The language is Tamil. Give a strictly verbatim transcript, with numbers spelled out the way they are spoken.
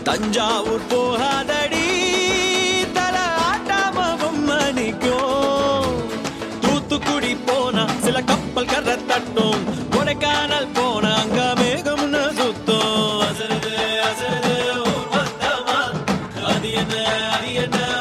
தஞ்சாவூர் போகாதடி தல ஆட்டாமவும் மணிக்கும். தூத்துக்குடி போனா சில கப்பல் கரை தட்டும், கொடைக்கானல் போனா அங்க மேகம்னு சுத்தும். அசருது அசருது ஊர் மொத்தமா, அது என்ன அது என்ன